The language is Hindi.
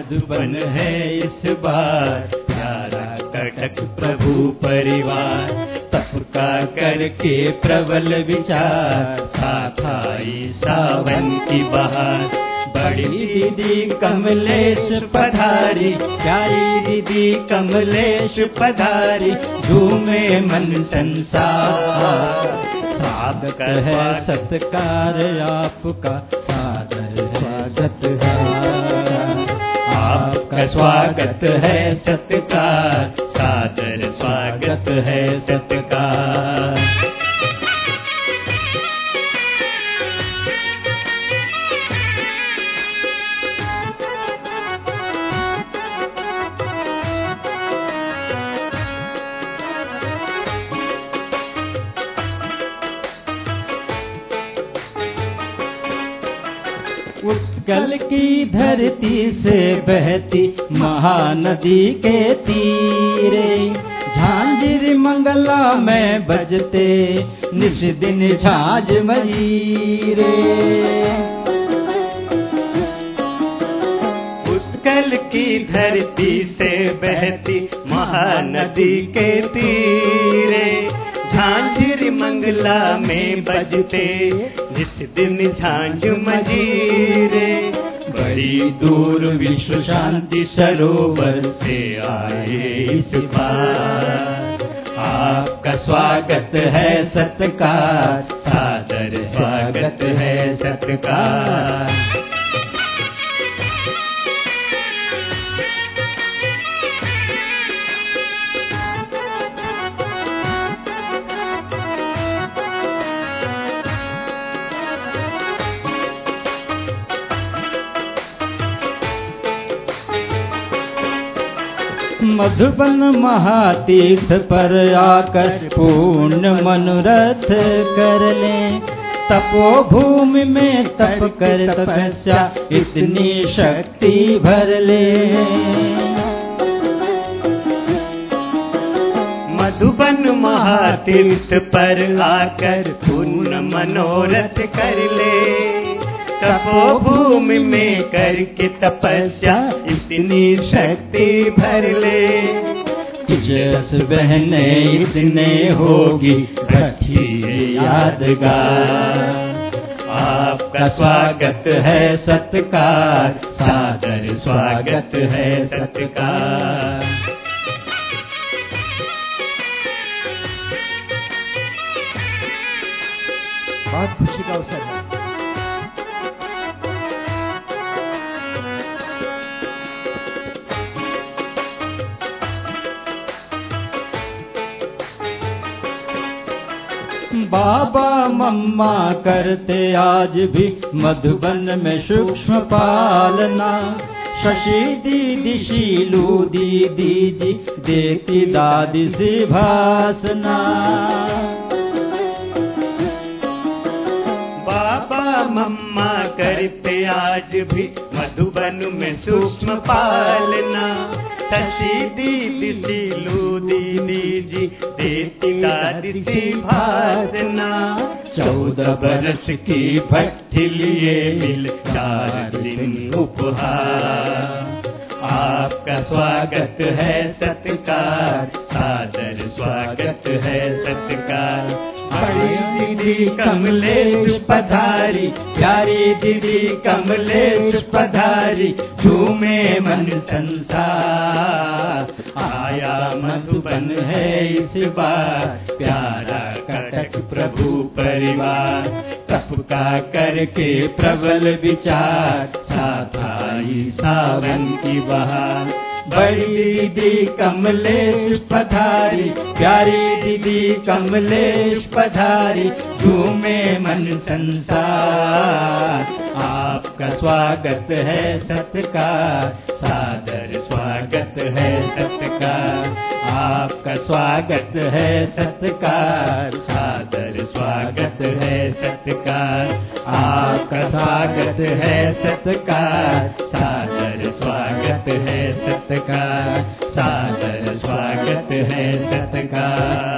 मधुबन है इस बार, प्यारा कटक प्रभु परिवार। तप का करके प्रबल विचार, साथ आई सावन की बहार। बड़ी दीदी कमलेश पधारी, प्यारी दीदी कमलेश पधारी, झूमे मन संसार। स्वागत है सत्कार आपका, सादर स्वागत है आपका, स्वागत है सत्कार, सादर स्वागत है सत्कार। उत्कल की धरती से बहती महानदी के तीरे, झांझर मंगला में बजते निस दिन झांझ मजीरे। उत्कल की धरती से बहती महानदी के तीरे, झांझर मंगला में बजते जिस दिन झांझ मजीरे। बड़ी दूर विश्व शांति सरोवर से आए इस बार, आपका स्वागत है सत्कार, सादर स्वागत है सत्कार। मधुबन महातीर्थ पर आकर पूर्ण मनोरथ कर लें, तपोभूमि में तप कर तपस्या इतनी शक्ति भर ले। मधुबन महातीर्थ पर आकर पूर्ण मनोरथ कर ले, तपोभूमि में करके तपस्या इतनी शक्ति भर ले। जस बहने इतने होगी रखिए यादगार, आपका स्वागत है सत्कार, सादर स्वागत है सत्कार। बहुत खुशी का अवसर है। बाबा मम्मा करते आज भी मधुबन में सूक्ष्म पालना, शशि दीदी शीलू दीदी जी देती दादी से भाषना। बाबा मम्मा करते आज भी मधुबन में सूक्ष्म पालना, शशि दीदी शीलू दीदी जी देती दादी सी भाषना। 14 बरस की भट्ठी लिए मिल 4 दिन उपहार, आपका स्वागत है सत्कार, सादर स्वागत है सत्कार। बड़ी दीदी कमलेश पधारी, प्यारी दीदी कमलेश पधारी, झूमे मन संसार। आया मधुबन है इस बार, प्यारा कटक प्रभु परिवार। तप का करके प्रबल विचार, साथ आई सावन की बहार। बड़ी दीदी कमलेश पधारी, प्यारी दीदी कमलेश पधारी, झूमे मन संसार। आपका स्वागत है सत्कार, सादर स्वागत है सत्कार। आपका स्वागत है सत्कार, सादर स्वागत है सत्कार। आपका स्वागत है सत्कार, सादर स्वागत है सत्कार, सादर स्वागत है सत्कार।